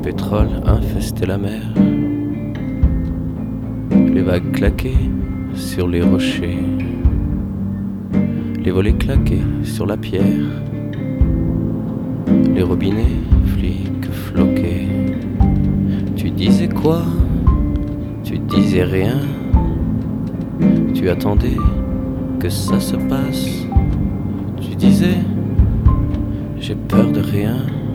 pétrole infestait la mer. Les vagues claquaient sur les rochers, les volets claquaient sur la pierre, les robinets flics floquaient. Tu disais quoi? Tu disais rien. Tu attendais que ça se passe. Tu disais j'ai peur de rien.